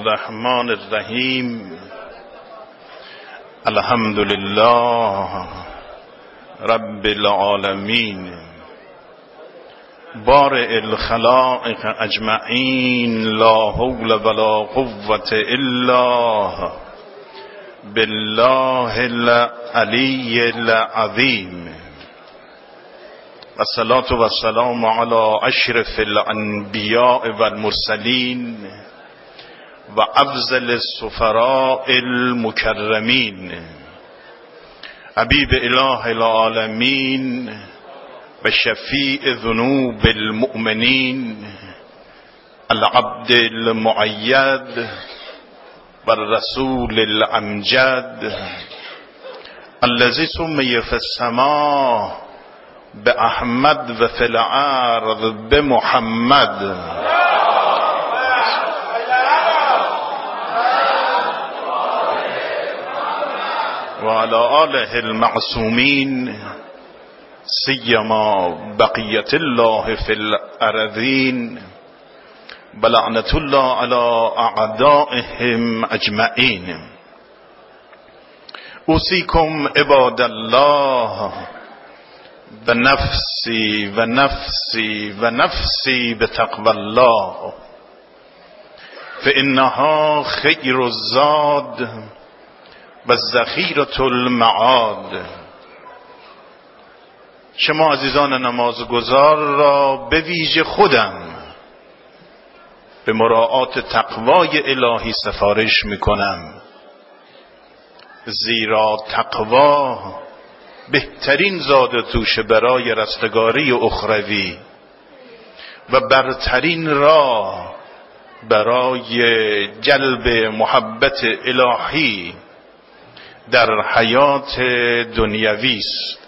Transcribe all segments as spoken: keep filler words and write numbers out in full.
الرحمن الرحیم. الحمد لله رب العالمین بارئ الخلائق اجمعین، لا حول ولا قوة الا بالله العلی العظیم. والصلاة والسلام علی اشرف الانبیاء والمرسلین و افضل السفراء المکرمین، حبیب اله العالمین و شفیع ذنوب المؤمنین، العبد المؤید و الرسول الامجد، الذی سمی فی السماء باحمد و فی الارض بمحمد، و علی آله المعصومین، سیما بقیت الله فی الارضین، و لعنت الله علی اعدائهم اجمعین. اوصیکم عباد الله و نفسی و نفسی و نفسی بتقوی الله، فانها خیر الزاد و ذخیرة المعاد. شما عزیزان نمازگزار را به ویژه خودم به مراعات تقوای الهی سفارش میکنم، زیرا تقوا بهترین زاد و توشه برای رستگاری اخروی و برترین راه برای جلب محبت الهی در حیات دنیوی است.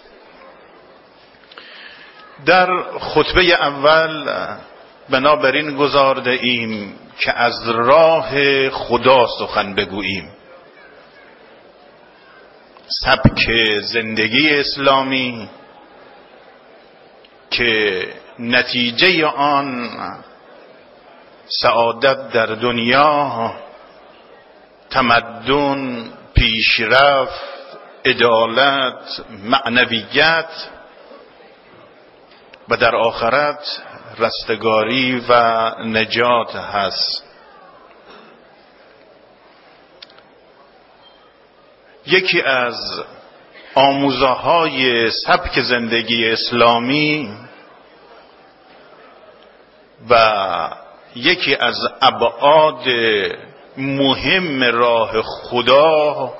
در خطبه اول بنابراین گزارده ایم که از راه خدا سخن بگوییم. سبک زندگی اسلامی که نتیجه آن سعادت در دنیا، تمدن، پیشرفت، عدالت، معنویت و در آخرت رستگاری و نجات هست. یکی از آموزه‌های سبک زندگی اسلامی و یکی از ابعاد مهم راه خدا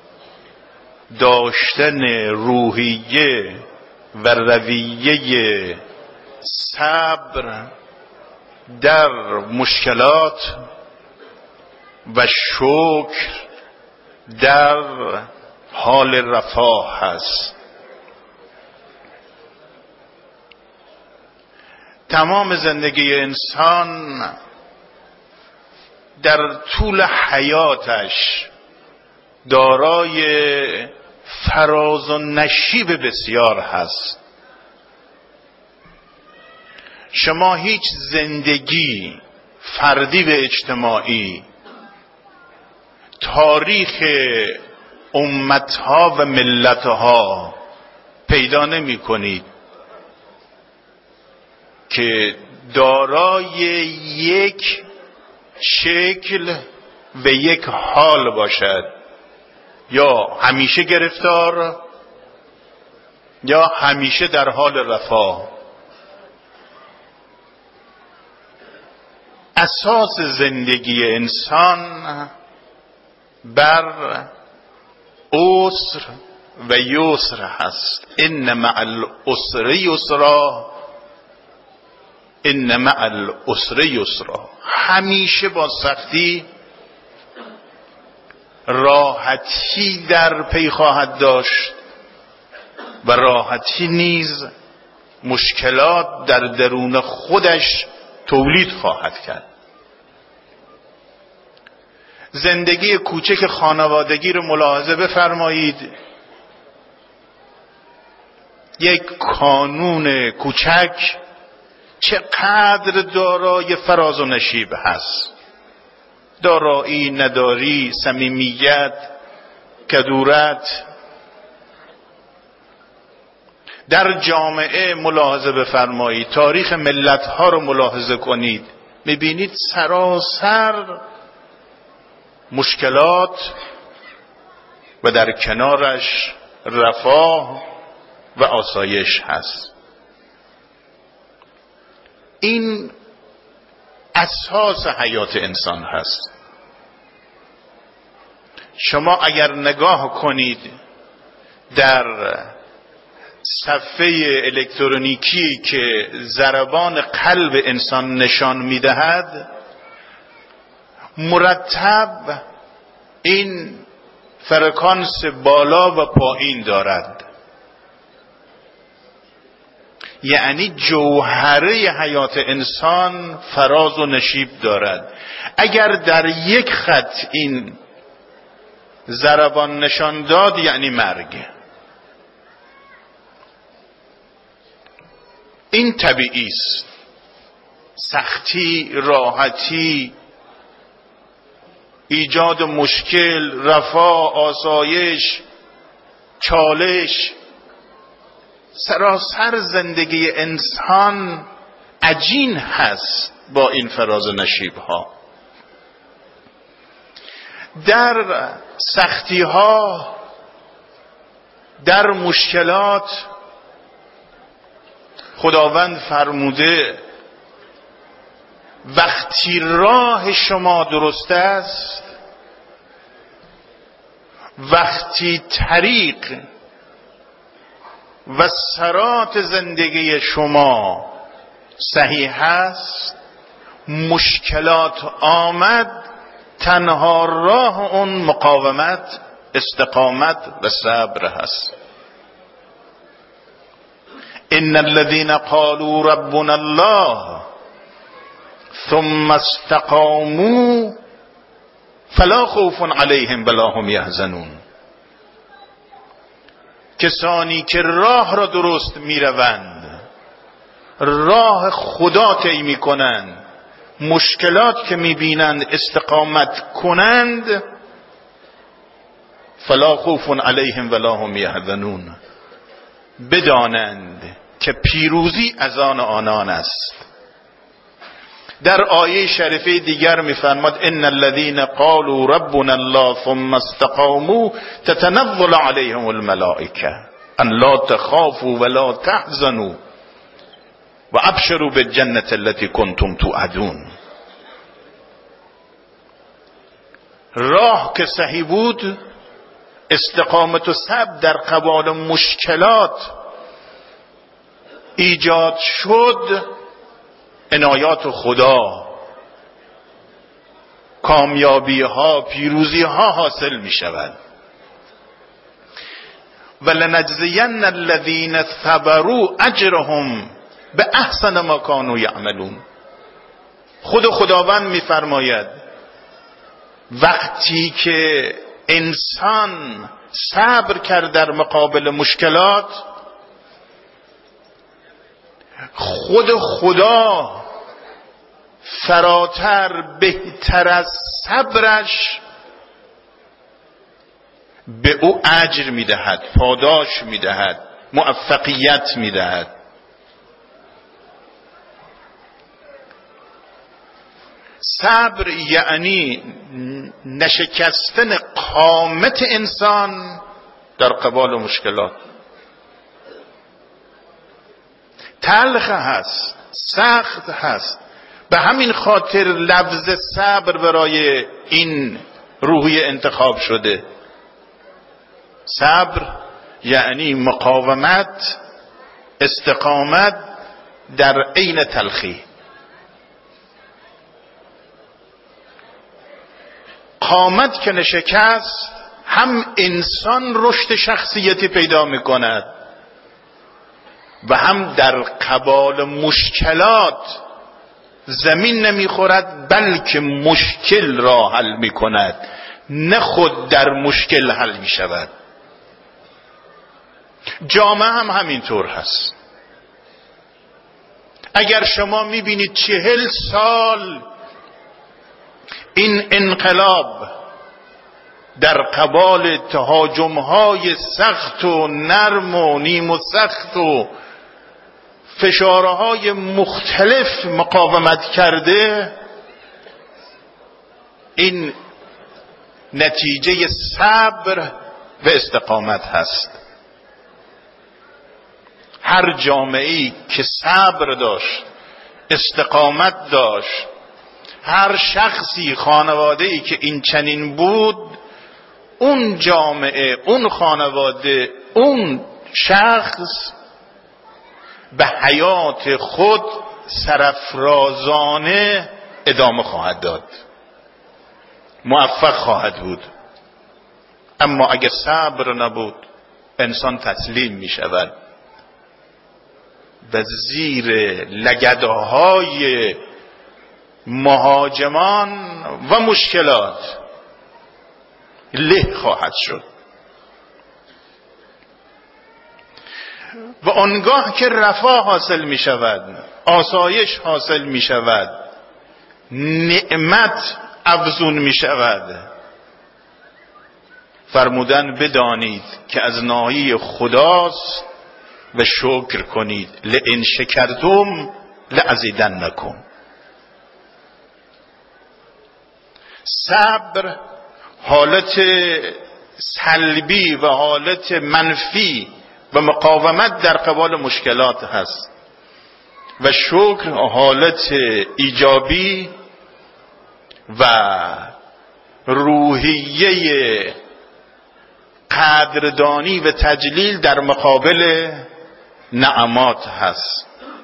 داشتن روحیه و رویه صبر در مشکلات و شکر در حال رفاه هست. تمام زندگی انسان در طول حیاتش دارای فراز و نشیب بسیار هست. شما هیچ زندگی فردی و اجتماعی، تاریخ امتها و ملتها پیدا نمی کنید که دارای یک شکل و یک حال باشد، یا همیشه گرفتار یا همیشه در حال رفاه. اساس زندگی انسان بر عسر و یسر هست. ان مع العسر یسرا، ان مع العسر یسرا. همیشه با سختی راحتی در پی خواهد داشت و راحتی نیز مشکلات در درون خودش تولید خواهد کرد. زندگی کوچک خانوادگی رو ملاحظه بفرمایید. یک کانون کوچک چقدر دارای فراز و نشیب هست. دارایی، نداری، صمیمیت، کدورت. در جامعه ملاحظه بفرمایید، تاریخ ملت‌ها رو ملاحظه کنید، می‌بینید سراسر مشکلات و در کنارش رفاه و آسایش هست. این اساس حیات انسان هست. شما اگر نگاه کنید در صفحه الکترونیکی که ضربان قلب انسان نشان میدهد، مرتب این فرکانس بالا و پایین دارد. یعنی جوهره حیات انسان فراز و نشیب دارد. اگر در یک خط این ضربان نشان داد یعنی مرگ. این طبیعی است. سختی، راحتی، ایجاد مشکل، رفاه، آسایش، چالش، سراسر زندگی انسان عجین هست با این فراز و نشیب ها. در سختی ها، در مشکلات، خداوند فرموده وقتی راه شما درست است، وقتی طریق و سرات زندگی شما صحیح است، مشکلات آمد، تنها راه اون مقاومت، استقامت و صبر هست. ان الذين قالوا ربنا الله ثم استقاموا فلا خوف عليهم ولا هم يحزنون. کسانی که راه را درست میروند، راه خدا طی میکنند، مشکلات که میبینند استقامت کنند، فلا خوف علیهم ولا هم یحزنون، بدانند که پیروزی از آن آنان است. در آیه شریفه دیگر میفرماد ان الذين قالوا ربنا الله ثم استقاموا تتنزل عليهم الملائكه ان لا تخافوا ولا تحزنوا وابشروا بالجنه التي كنتم توعدون. راه که صحیح بود، استقامت و صبر در قبال مشکلات ایجاد شد، عنایات خدا، کامیابی ها، پیروزی ها حاصل می شود. ولنجزین الذین صبروا اجرهم به احسن ما کانوا یعملون. خود خداوند می فرماید وقتی که انسان صبر کرد در مقابل مشکلات، خود خدا فراتر بهتر از صبرش به او اجر میدهد، پاداش میدهد، موفقیت میدهد. صبر یعنی نشکستن قامت انسان در قبال مشکلات. تلخ هست، سخت هست، به همین خاطر لفظ صبر برای این روحیه انتخاب شده. صبر یعنی مقاومت، استقامت در عین تلخی. قامت که نشکست، هم انسان رشد شخصیتی پیدا می کند و هم در قبال مشکلات زمین نمی خورد، بلکه مشکل را حل می کند، نه خود در مشکل حل می شود. جامعه هم همینطور هست. اگر شما می بینید چهل سال این انقلاب در قبال تهاجم‌های سخت و نرم و نیم و سخت و فشارهای مختلف مقاومت کرده، این نتیجه صبر و استقامت هست. هر جامعه‌ای که صبر داشت، استقامت داشت، هر شخصی، خانواده‌ای که این چنین بود، اون جامعه، اون خانواده، اون شخص به حیات خود سرافرازانه ادامه خواهد داد، موفق خواهد بود. اما اگر صبر نبود، انسان تسلیم می شود و زیر لگدهای مهاجمان و مشکلات له خواهد شد. و آنگاه که رفاه حاصل می شود، آسایش حاصل می شود، نعمت افزون می شود، فرمودن بدانید که از ناحیه خداست و شکر کنید. لئن شکرتم لازیدنکم. صبر حالت سلبی و حالت منفی و مقاومت در قبال مشکلات هست و شکر حالت ایجابی و روحیه قدردانی و تجلیل در مقابل نعمات هست.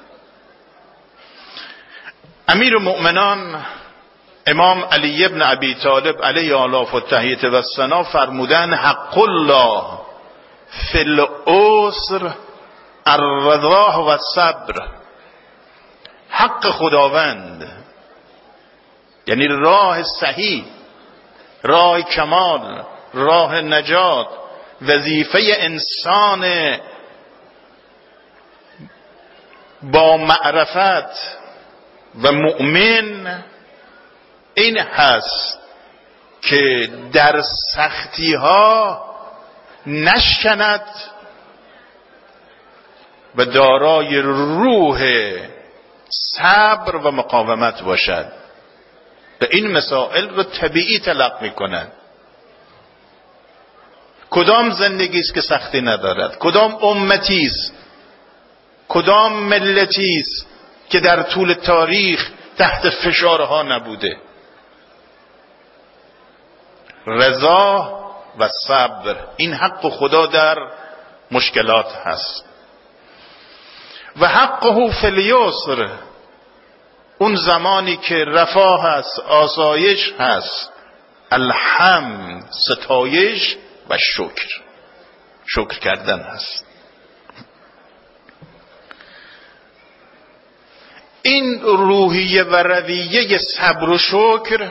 امیر المؤمنان امام علی ابن ابی طالب علیه آلاف و تحییت و الثنا فرمودن حق الله فی العسر الرضا و الصبر. حق خداوند یعنی راه صحیح، راه کمال، راه نجات، وظیفه انسان با معرفت و مؤمن این هست که در سختی ها نشکند و دارای روح صبر و مقاومت باشد و این مسائل رو طبیعی تلقی میکنند. کدام زندگی است که سختی ندارد؟ کدام امتی است، کدام ملتی است که در طول تاریخ تحت فشارها نبوده؟ رضا و صبر، این حق خدا در مشکلات هست. و حقه فی الیسر، اون زمانی که رفاه هست، آسایش هست، الحمد ستایش و شکر، شکر کردن هست. این روحیه و رویه صبر و شکر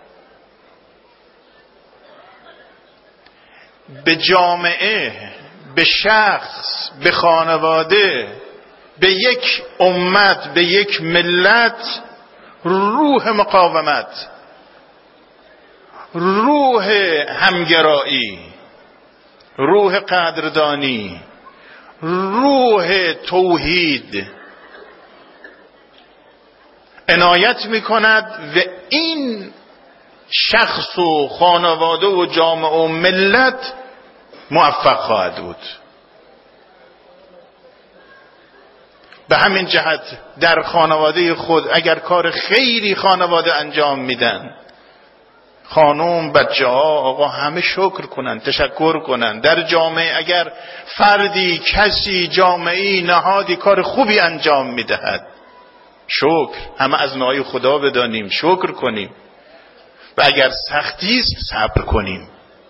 به جامعه، به شخص، به خانواده، به یک امت، به یک ملت روح مقاومت، روح همگرایی، روح قدردانی، روح توحید عنایت میکند و این شخص و خانواده و جامعه و ملت موفق خواهد بود. به همین جهت در خانواده خود اگر کار خیری خانواده انجام میدن، خانم، بچه ها، آقا همه شکر کنن، تشکر کنن. در جامعه اگر فردی، کسی، جامعه، نهادی کار خوبی انجام میدهد، شکر، همه از ناحیه خدا بدانیم، شکر کنیم و اگر سختی است صبر کنیم.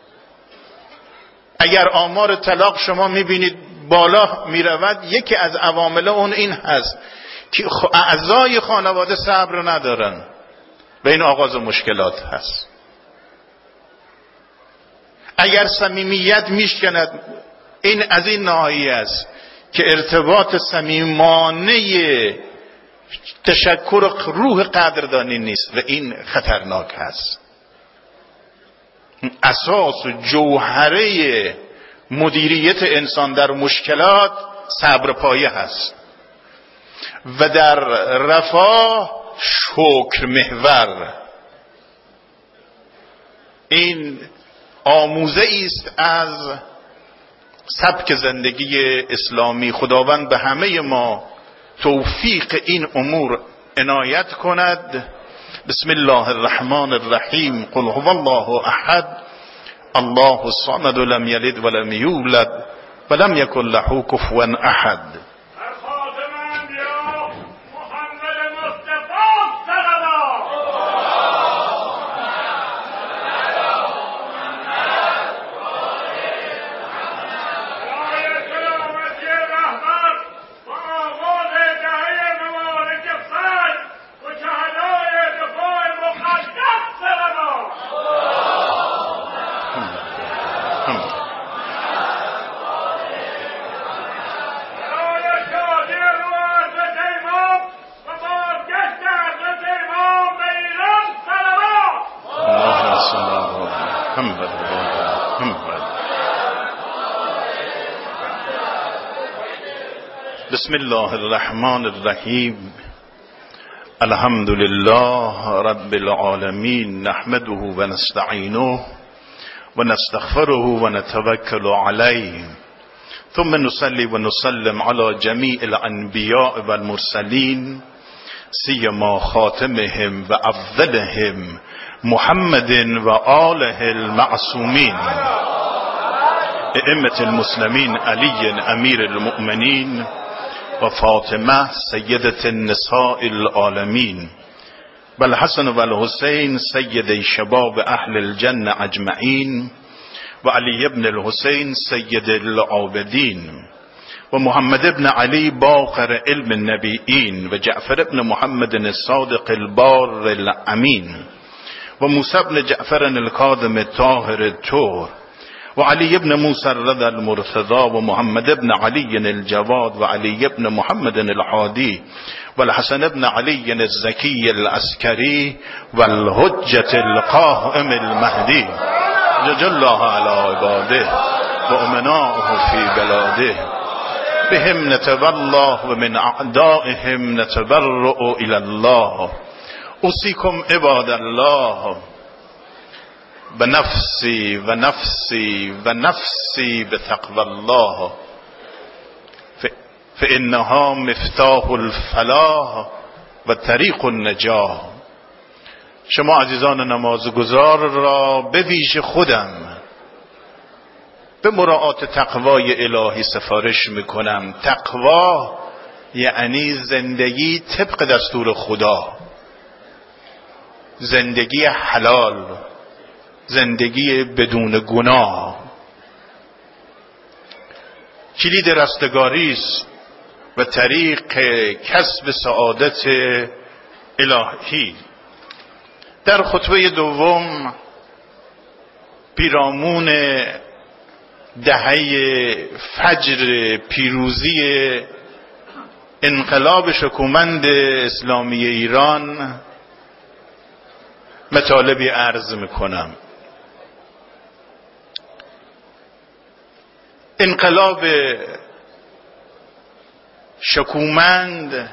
اگر آمار طلاق شما میبینید بالا میرود، یکی از عوامل اون این هست که اعضای خانواده صبر ندارن و این آغاز مشکلات هست. اگر صمیمیت میشکند، این از این ناحیه است که ارتباط صمیمانه تشکر روح قدردانی نیست و این خطرناک هست. اساس و جوهره مدیریت انسان در مشکلات صبر پایه هست و در رفاه شکر محور. این آموزه است از سبک زندگی اسلامی. خداوند به همه ما توفیق این امور عنایت کند. بسم الله الرحمن الرحیم. قل هو الله احد الله الصمد لم یلد ولم یولد ولم یکن له کفوا احد. بسم الله الرحمن الرحیم. الحمد لله رب العالمین. نحمده و نستعینه و نستغفره و نتوکل علیه. ثم نصلي و نسلم على جمیع الانبیاء و المرسلین سیما خاتمهم و افضلهم محمد و آله المعصومین ائمة المسلمین علی امیر المؤمنین و فاطمه سیدة النساء العالمین و الحسن و الحسین سید شباب اهل الجنه اجمعین و علی ابن الحسین سید العابدین و محمد ابن علی باقر علم النبیین و جعفر ابن محمد الصادق البار الامین و موسی ابن جعفر الکاظم الطاهر الطهر و علی ابن موسی الرضا المرتضى و محمد ابن علی الجواد و علی ابن محمد الحادی و الحسن ابن علی الزکی العسکری و الحجة القائم المهدی جل الله علی عباده و امناءه فی بلاده بهم نتولى و من اعدائهم نتبرأ الى الله. اوصیکم عباد الله و نفسی و نفسی و نفسی بتقوى الله فانها مفتاح الفلاح و طریق النجاح. شما عزیزان نمازگزار را به ویژه خودم به مراعات تقوای الهی سفارش میکنم. تقوا یعنی زندگی طبق دستور خدا، زندگی حلال، زندگی بدون گناه. کلید رستگاری است و طریق کسب سعادت الهی. در خطبه دوم پیرامون دهه فجر پیروزی انقلاب شکومند اسلامی ایران مطالبی عرض میکنم. انقلاب شکومند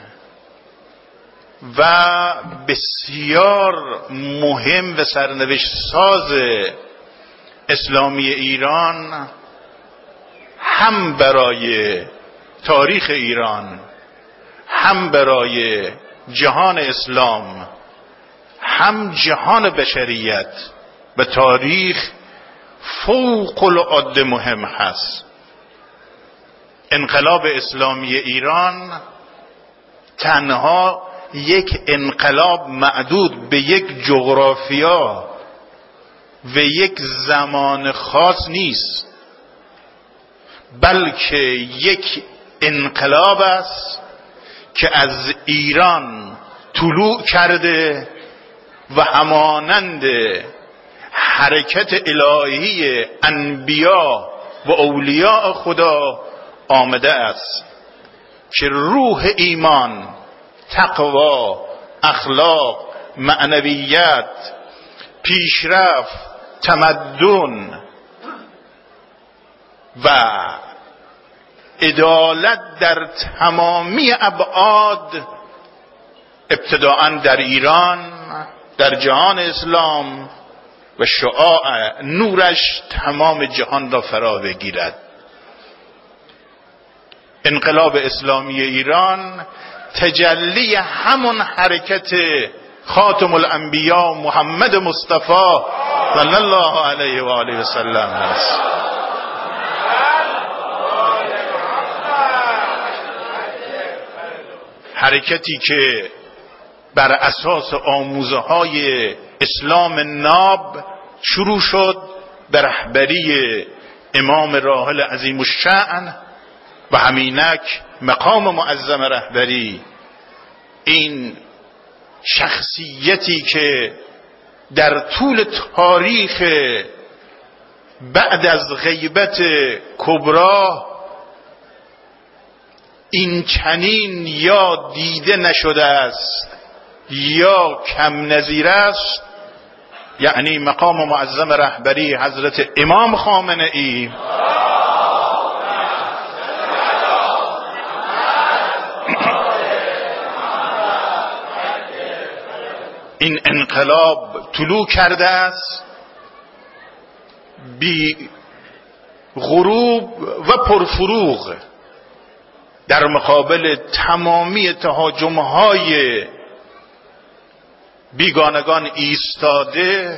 و بسیار مهم و سرنوشت ساز اسلامی ایران هم برای تاریخ ایران، هم برای جهان اسلام، هم جهان بشریت و تاریخ فوق العاده مهم هست. انقلاب اسلامی ایران تنها یک انقلاب معدود به یک جغرافیا و یک زمان خاص نیست، بلکه یک انقلاب است که از ایران طلوع کرده و همانند حرکت الهی انبیا و اولیاء خدا آمده است که روح ایمان تقوا، اخلاق، معنویت، پیشرفت، تمدن و عدالت در تمامی ابعاد، ابتداءً در ایران، در جهان اسلام و شعاع نورش تمام جهان را فرا بگیرد. انقلاب اسلامی ایران تجلی همون حرکت خاتم الانبیا محمد مصطفی صلی الله علیه و آله و سلم است. حرکتی که بر اساس آموزه های اسلام ناب شروع شد به رهبری امام راحل عظیم الشأن و همینک مقام معظم رهبری، این شخصیتی که در طول تاریخ بعد از غیبت کبرا این چنین یا دیده نشده است یا کم نظیر است، یعنی مقام معظم رهبری حضرت امام خامنه ای این انقلاب طلوع کرده است بی غروب و پرفروغ در مقابل تمامی تهاجم‌های بیگانگان ایستاده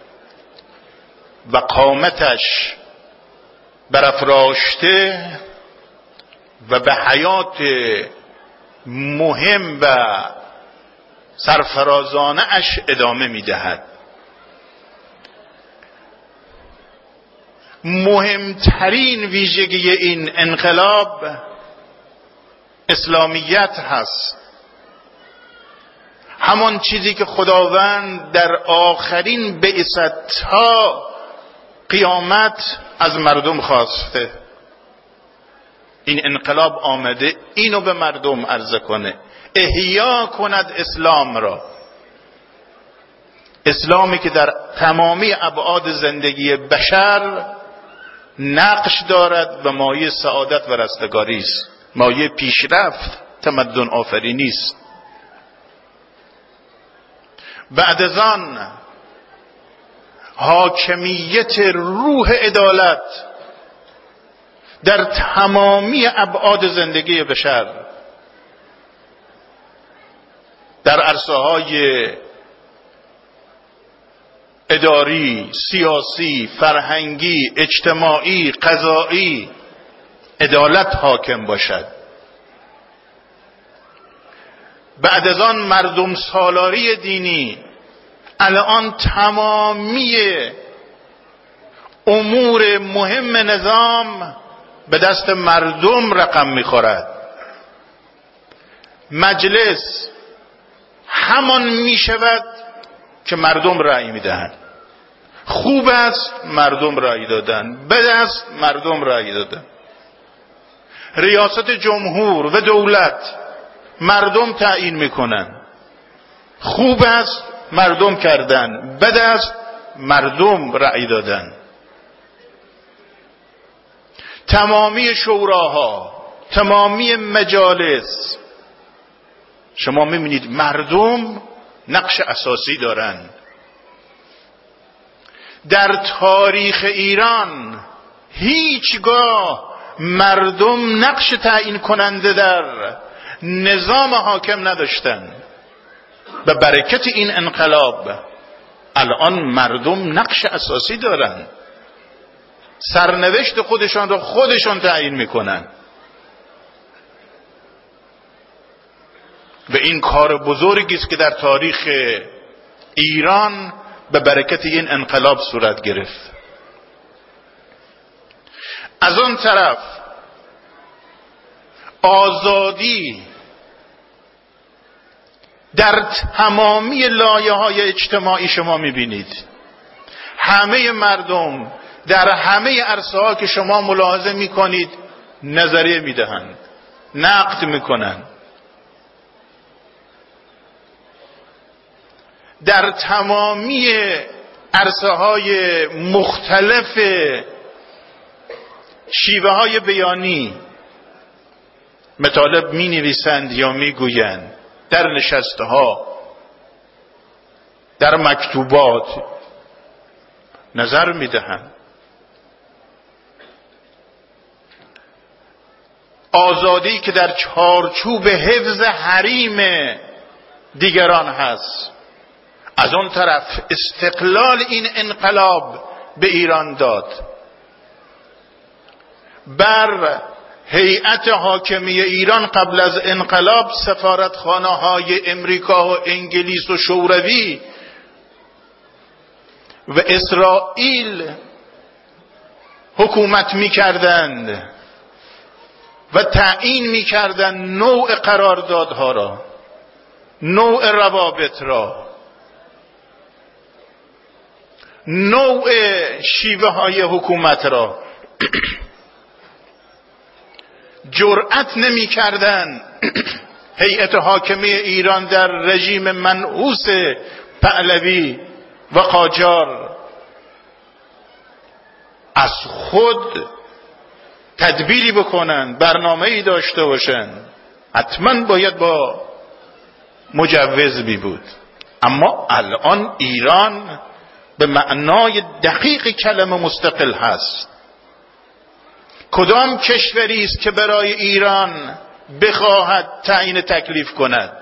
و قامتش برافراشته و به حیات مهم و سرفرازانه اش ادامه میدهد. مهمترین ویژگی این انقلاب اسلامیت هست، همان چیزی که خداوند در آخرین بعثت‌ها قیامت از مردم خواسته. این انقلاب آمده اینو به مردم عرضه کنه، احیا کند اسلام را، اسلامی که در تمامی ابعاد زندگی بشر نقش دارد و مایه سعادت و رستگاری است، مایه پیشرفت، تمدن آفرینی است. بعد از آن حاکمیت روح عدالت در تمامی ابعاد زندگی بشر، در عرصه‌های اداری، سیاسی، فرهنگی، اجتماعی، قضایی عدالت حاکم باشد. بعد از آن مردم سالاری دینی، الان تمامی امور مهم نظام به دست مردم رقم میخورد. مجلس همان میشود که مردم رأی میدهند. خوب است مردم رأی دادن، بد است مردم رأی دادن. ریاست جمهور و دولت مردم تعیین میکنن، خوب است مردم کردن، بد است مردم رأی دادن. تمامی شوراها، تمامی مجالس، شما میبینید مردم نقش اساسی دارند. در تاریخ ایران هیچگاه مردم نقش تعیین کننده در نظام حاکم نداشتند. به برکت این انقلاب الان مردم نقش اساسی دارند، سرنوشت خودشان را خودشان تعیین میکنن. و این کار بزرگی است که در تاریخ ایران به برکت این انقلاب صورت گرفت. از اون طرف آزادی در تمامی لایه‌های اجتماعی شما میبینید. همه مردم در همه عرصه‌ها که شما ملاحظه میکنید نظریه میدهند، نقد میکنند. در تمامی عرصه های مختلف شیوه های بیانی مطالب می نویسند یا می گویند، در نشسته ها، در مکتوبات نظر می دهند. آزادی که در چارچوب حفظ حریم دیگران هست، از اون طرف استقلال این انقلاب به ایران داد. بر هیئت حاکمیه ایران قبل از انقلاب سفارتخانه های امریکا و انگلیس و شوروی و اسرائیل حکومت می کردند و تعیین می کردند نوع قراردادها را، نوع روابط را، نوع شیوه های حکومت را. جرأت نمی کردن هیئت حاکمیه ایران در رژیم منحوس پهلوی و قاجار از خود تدبیری بکنن، برنامه‌ای داشته باشن. حتما باید با مجوز بی بود. اما الان ایران به معنای دقیق کلمه مستقل هست. کدام کشوری است که برای ایران بخواهد تعیین تکلیف کند؟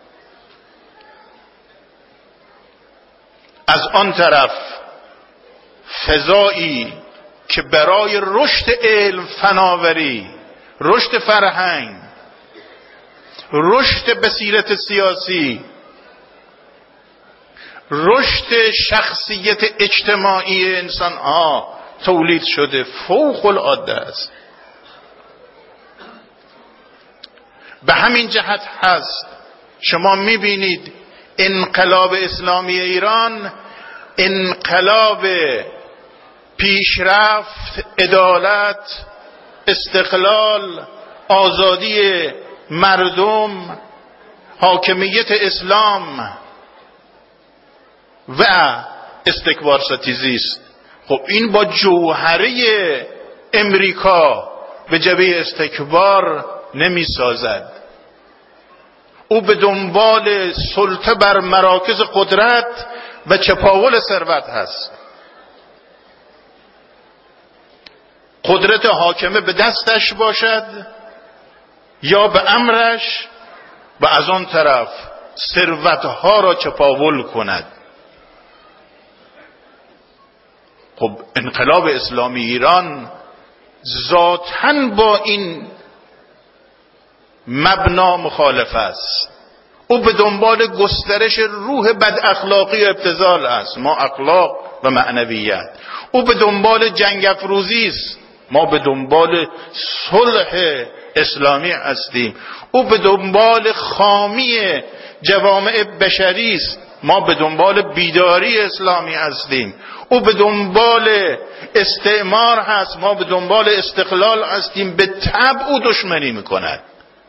از آن طرف فضایی که برای رشد علم، فناوری، رشد فرهنگ، رشد بصیرت سیاسی، رشد شخصیت اجتماعی انسان ها تولید شده، فوق العاده است. به همین جهت هست شما میبینید انقلاب اسلامی ایران انقلاب پیشرفت، عدالت، استقلال، آزادی مردم، حاکمیت اسلام و استکبار ستیزی است. خب این با جوهره امریکا به جبهه استکبار نمی سازد. او به دنبال سلطه بر مراکز قدرت و چپاول ثروت هست. قدرت حاکمه به دستش باشد یا به امرش، و از آن طرف ثروتها را چپاول کند. خب انقلاب اسلامی ایران ذاتاً با این مبنا مخالف است. او به دنبال گسترش روح بد اخلاقی و ابتذال است، ما اخلاق و معنویت. او به دنبال جنگ افروزی است، ما به دنبال صلح اسلامی هستیم. او به دنبال خامی جوامع بشری است، ما به دنبال بیداری اسلامی هستیم. او به دنبال استعمار هست، ما به دنبال استقلال هستیم. به طبع او دشمنی میکند.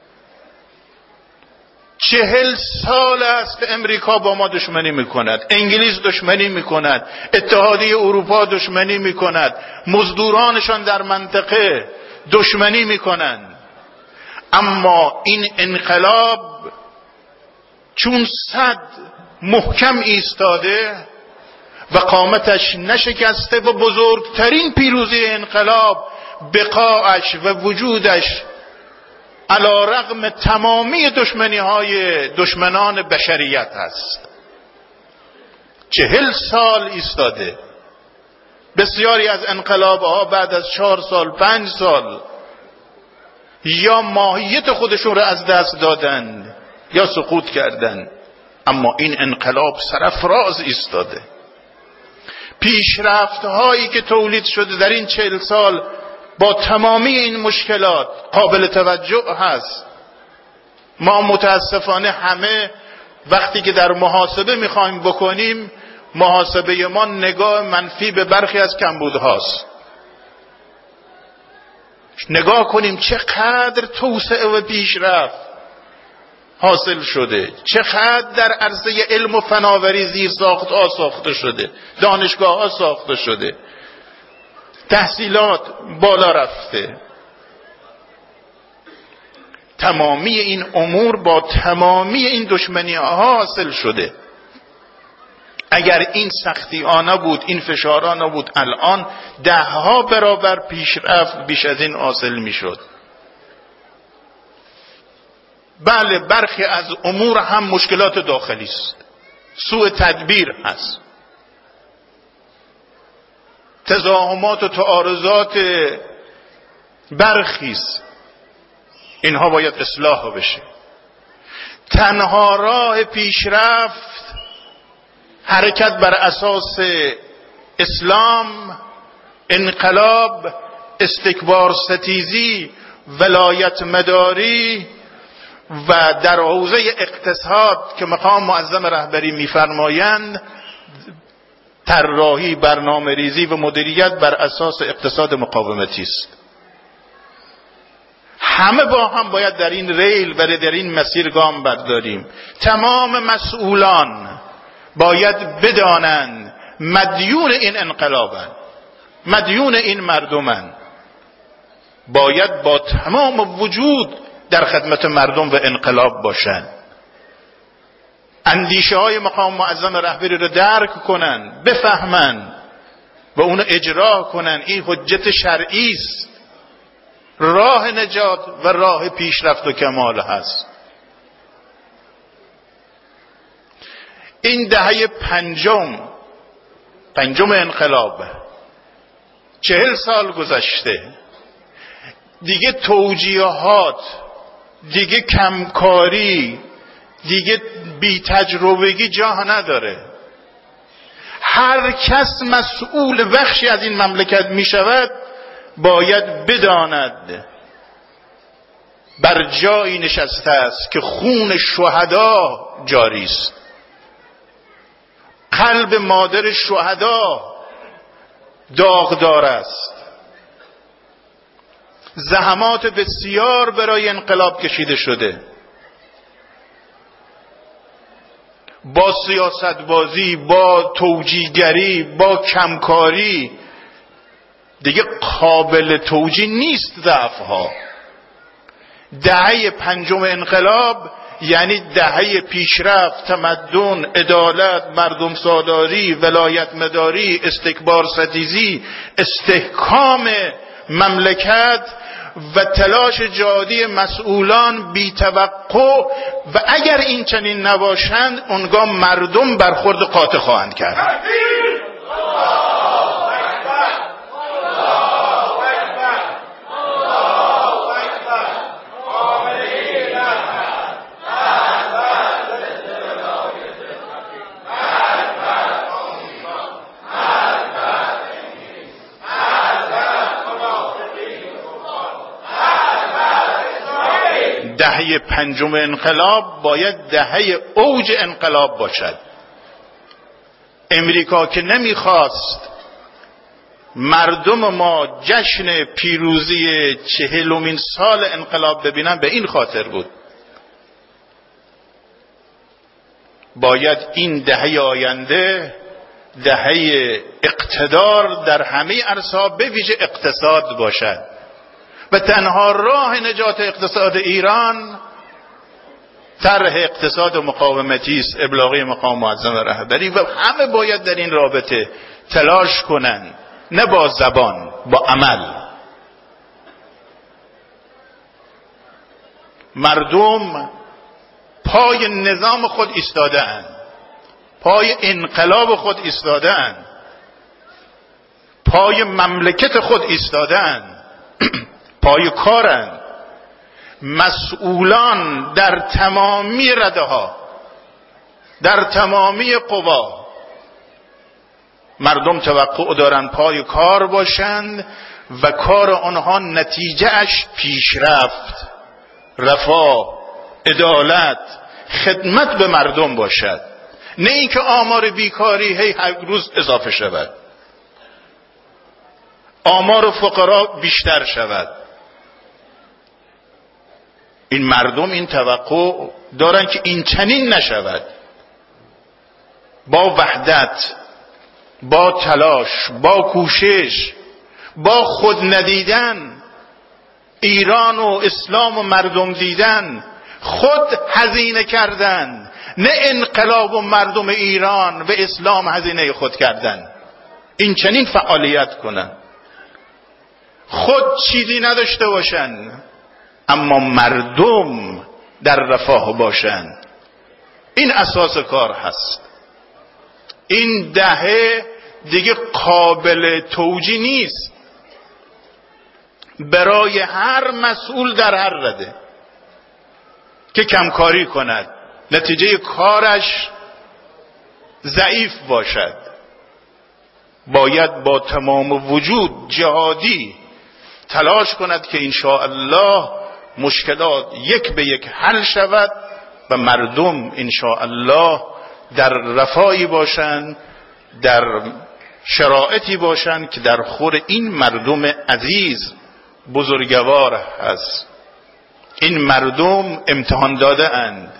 چهل سال است امریکا با ما دشمنی میکند، انگلیس دشمنی میکند، اتحادیه اروپا دشمنی میکند، مزدورانشان در منطقه دشمنی میکنند. اما این انقلاب چون صد محکم ایستاده و قامتش نشکسته و بزرگترین پیروزی انقلاب بقایش و وجودش علی رغم تمامی دشمنی های دشمنان بشریت است. چهل سال ایستاده. بسیاری از انقلابها بعد از چهار سال، پنج سال یا ماهیت خودشون را از دست دادند یا سقوط کردند. اما این انقلاب سرفراز ایستاده. پیشرفت هایی که تولید شده در این چهل سال با تمامی این مشکلات قابل توجه هست. ما متاسفانه همه وقتی که در محاسبه میخوایم بکنیم، محاسبه ما نگاه منفی به برخی از کمبودهاست. نگاه کنیم چقدر توسعه و پیشرفت حاصل شده، چقدر در عرصه علم و فناوری زیر ساخت ها ساخته شده، دانشگاه ها ساخته شده، تحصیلات بالا رفته. تمامی این امور با تمامی این دشمنی ها حاصل شده. اگر این سختی ها نبود، این فشار ها نبود، الان ده ها برابر پیشرفت بیش از این حاصل می شد. بله، برخی از امور هم مشکلات داخلی است، سوء تدبیر هست، تزاحمات و تعارضات برخی است، اینها باید اصلاح بشه. تنها راه پیشرفت حرکت بر اساس اسلام، انقلاب، استکبار ستیزی، ولایت مداری و در حوزه اقتصاد که مقام معظم رهبری می‌فرمایند طراحی، برنامه ریزی و مدیریت بر اساس اقتصاد مقاومتی است. همه با هم باید در این ریل و در این مسیر گام برداریم. تمام مسئولان باید بدانند مدیون این انقلابن، مدیون این مردمن، باید با تمام وجود در خدمت مردم و انقلاب باشند. اندیشه های مقام معظم رهبری رو درک کنن، بفهمن و اونو اجرا کنن. این حجت شرعی است، راه نجات و راه پیشرفت و کمال هست. این دهه پنجم پنجم انقلاب، چهل سال گذشته، دیگه توجیهات، دیگه کمکاری، دیگه بی تجربگی جا نداره. هر کس مسئول بخشی از این مملکت می شود باید بداند بر جایی نشسته است که خون شهدا جاری است، قلب مادر شهدا داغدار است، زحمات بسیار برای انقلاب کشیده شده، با سیاست بازی، با توجیهگری، با کمکاری دیگه قابل توجیه نیست ضعف‌ها. دهه پنجم انقلاب یعنی دهه پیشرفت، تمدن، عدالت، مردم سالاری، ولایت مداری، استکبار ستیزی، استحکام مملکت و تلاش جادی مسئولان بی توقع. و اگر این چنین نباشند اونگاه مردم برخورد قاطع خواهند کرد. دهه پنجم انقلاب باید دهه اوج انقلاب باشد. امریکا که نمیخواست مردم ما جشن پیروزی چهلمین سال انقلاب ببینن به این خاطر بود. باید این دهه آینده دهه اقتدار در همه عرصه‌ها به ویژه اقتصاد باشد و تنها راه نجات اقتصاد ایران طرح اقتصاد مقاومتی است، ابلاغی مقام معظم رهبری، و همه باید در این رابطه تلاش کنند، نه با زبان، با عمل. مردم پای نظام خود ایستاده اند، پای انقلاب خود ایستاده اند، پای مملکت خود ایستاده اند، پای کارند. مسئولان در تمامی رده ها، در تمامی قوا، مردم توقع دارند پای کار باشند و کار آنها نتیجه اش پیشرفت، رفاه، عدالت، خدمت به مردم باشد، نه اینکه آمار بیکاری هی هر روز اضافه شود، آمار فقرا بیشتر شود. این مردم این توقع دارن که این چنین نشود. با وحدت، با تلاش، با کوشش، با خود ندیدن، ایران و اسلام و مردم دیدن، خود هزینه کردن، نه انقلاب و مردم ایران و اسلام هزینه خود کردن. این چنین فعالیت کنن، خود چیزی نداشته باشن اما مردم در رفاه باشن. این اساس کار هست. این دهه دیگه قابل توجیه نیست برای هر مسئول در هر رده که کمکاری کند، نتیجه کارش ضعیف باشد. باید با تمام وجود جهادی تلاش کند که انشاءالله مشکلات یک به یک حل شود و مردم انشاءالله در رفاهی باشند، در شرایطی باشند که در خور این مردم عزیز بزرگوار هست. این مردم امتحان داده اند،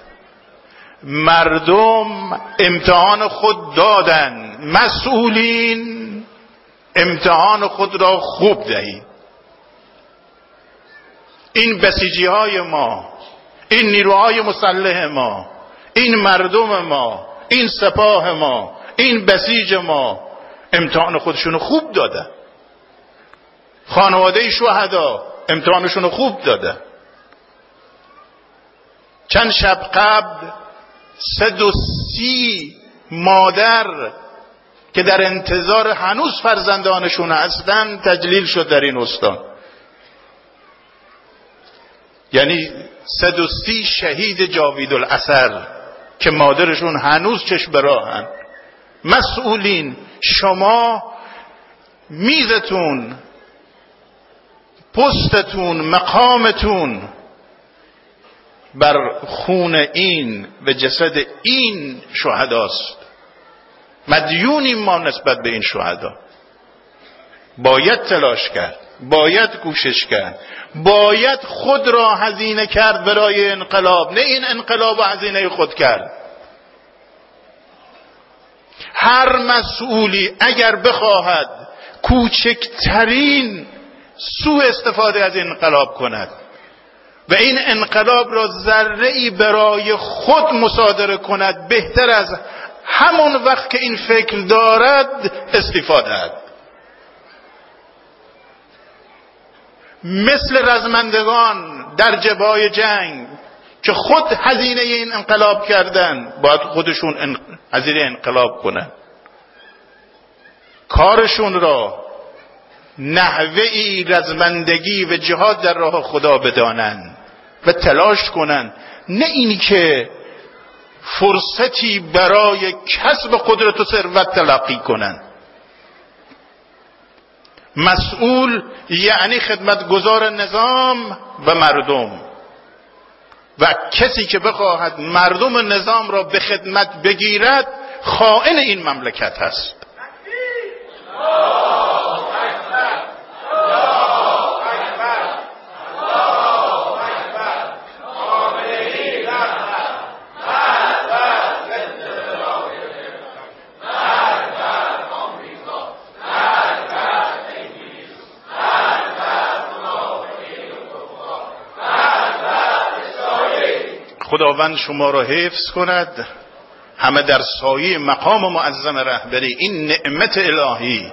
مردم امتحان خود دادند. مسئولین امتحان خود را خوب دهید. این بسیجی های ما، این نیروهای مسلح ما، این مردم ما، این سپاه ما، این بسیج ما امتحان خودشون خوب دادن. خانواده شهدا امتحانشون خوب دادن. چند شب قبل صد و سی مادر که در انتظار هنوز فرزندانشون هستن تجلیل شد در این استان. یعنی صد و سی شهید جاوید الاثر که مادرشون هنوز چشم به راهن. مسئولین، شما میزتون، پستتون، مقامتون بر خون این و جسد این شهداست. مدیونیم ما نسبت به این شهدا. باید تلاش کرد، باید کوشش کرد، باید خود را هزینه کرد برای انقلاب، نه این انقلاب و هزینه خود کرد. هر مسئولی اگر بخواهد کوچکترین سوء استفاده از انقلاب کند و این انقلاب را ذره‌ای برای خود مصادره کند، بهتر از همون وقت که این فکر دارد استفاده دهد. مثل رزمندگان در جبهه‌های جنگ که خود هزینه این انقلاب کردن، باید خودشون هزینه انقلاب کنن. کارشون را نحوه‌ای رزمندگی و جهاد در راه خدا بدانند و تلاش کنند، نه اینی که فرصتی برای کسب قدرت و ثروت تلقی کنند. مسئول یعنی خدمتگزار نظام و مردم، و کسی که بخواهد مردم نظام را به خدمت بگیرد خائن این مملکت هست. خداوند شما را حفظ کند، همه در سایه مقام معظم رهبری، این نعمت الهی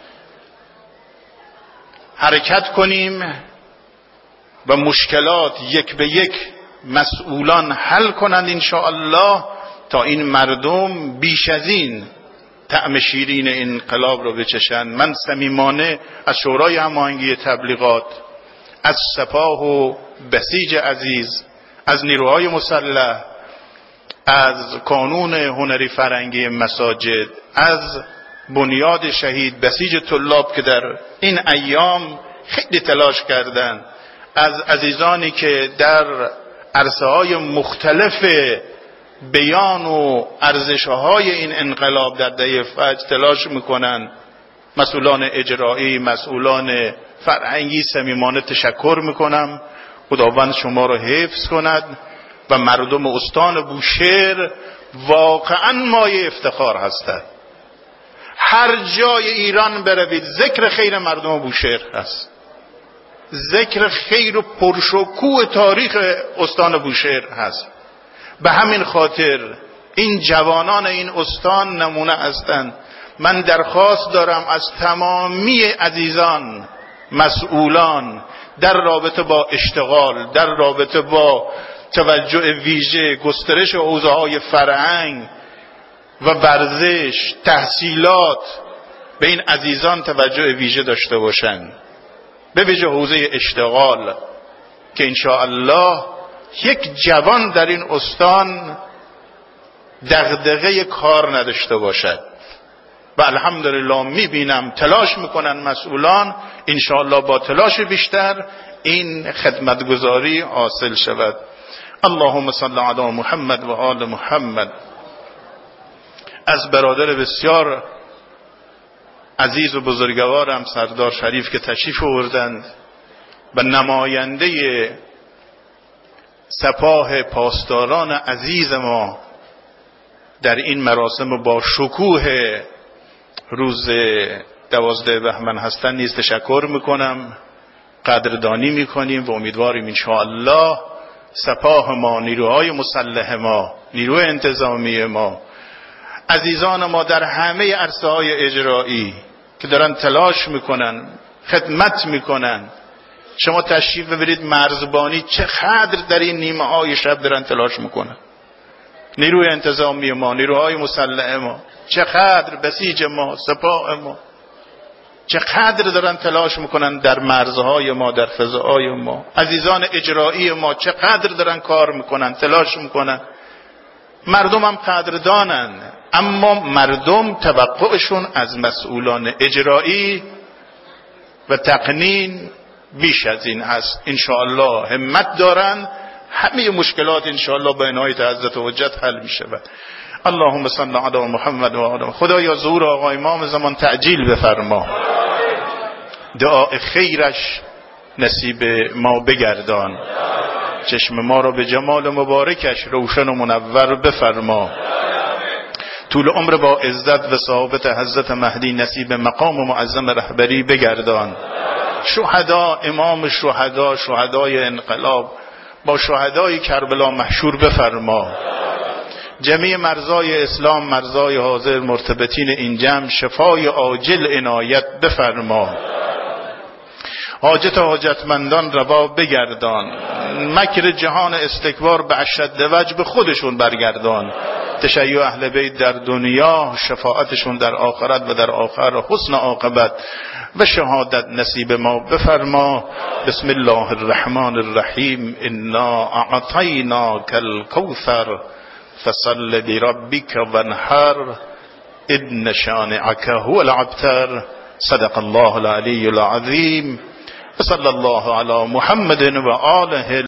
حرکت کنیم و مشکلات یک به یک مسئولان حل کنند انشاءالله، تا این مردم بیش از این طعم شیرین انقلاب را بچشند. من صمیمانه از شورای هماهنگی تبلیغات، از سپاه و بسیج عزیز، از نیروهای مسلح، از کانون هنری فرهنگی مساجد، از بنیاد شهید بسیج طلاب که در این ایام خیلی تلاش کردند، از عزیزانی که در عرصه های مختلف بیان و ارزش‌های این انقلاب در دهه فجر تلاش میکنن، مسئولان اجرایی، مسئولان فرهنگی، صمیمانه تشکر میکنم. خداوند شما را حفظ کند و مردم استان بوشهر واقعا مایه افتخار هستند. هر جای ایران بروید ذکر خیر مردم بوشهر هست، ذکر خیر و پرشکوه تاریخ استان بوشهر هست. به همین خاطر این جوانان این استان نمونه هستند. من درخواست دارم از تمامی عزیزان مسئولان در رابطه با اشتغال، در رابطه با توجه ویژه، گسترش حوزه‌های فرهنگ و ورزش، تحصیلات، به این عزیزان توجه ویژه داشته باشند، به ویژه حوزه اشتغال که انشاءالله یک جوان در این استان دغدغه کار نداشته باشد. و الحمدلله میبینم تلاش میکنن مسئولان، انشاءالله با تلاش بیشتر این خدمتگزاری حاصل شود. اللهم صل علی محمد و آل محمد. از برادر بسیار عزیز و بزرگوارم سردار شریف که تشریف آوردند و نماینده سپاه پاسداران عزیز ما در این مراسم با شکوه روز دوازده بهمن هستند نیز تشکر میکنم، قدردانی میکنیم و امیدواریم انشاءالله سپاه ما، نیروهای مسلح ما، نیروی انتظامی ما، عزیزان ما در همه عرصه های اجرایی که دارن تلاش میکنن، خدمت میکنن. شما تشریف ببرید مرزبانی چقدر در این نیمه های شب دارن تلاش میکنن. نیروی انتظامی ما، نیروهای مسلح ما، چقدر بسیج ما، سپاه ما چقدر دارن تلاش میکنن در مرزهای ما، در فضاهای ما. عزیزان اجرایی ما چقدر دارن کار میکنن، تلاش میکنن. مردم هم قدردانن، اما مردم توقعشون از مسئولان اجرایی و تقنین بیش از این هست. انشاءالله همت دارن، همه مشکلات انشاءالله به عنایت حضرت حجت حل می شود. اللهم صل علی محمد و آل. خدایا ظهور آقا امام زمان تعجیل بفرما، دعای خیرش نصیب ما بگردان، چشم ما را به جمال مبارکش روشن و منور بفرما، طول عمر با عزت و صحابت حضرت مهدی نصیب مقام معظم رهبری بگردان. شهدا، امام شهدا، شهدای انقلاب با شهدای کربلا محشور بفرما. جمیع مرزای اسلام، مرزای حاضر مرتبطین این جمع شفای عاجل عنایت بفرما. حاجت حاجتمندان روا بگردان، مکر جهان استکبار به اشد وجه به خودشون برگردان. تشیع اهل بیت در دنیا، شفاعتشون در آخرت و در آخر حسن عاقبت و شهادت نصیب ما بفرما. بسم الله الرحمن الرحیم. انا اعطیناک الکوثر فصل لربک وانحر ان شانئک هو الابتر. صدق الله العلی العظیم. صلی الله علی محمد و آله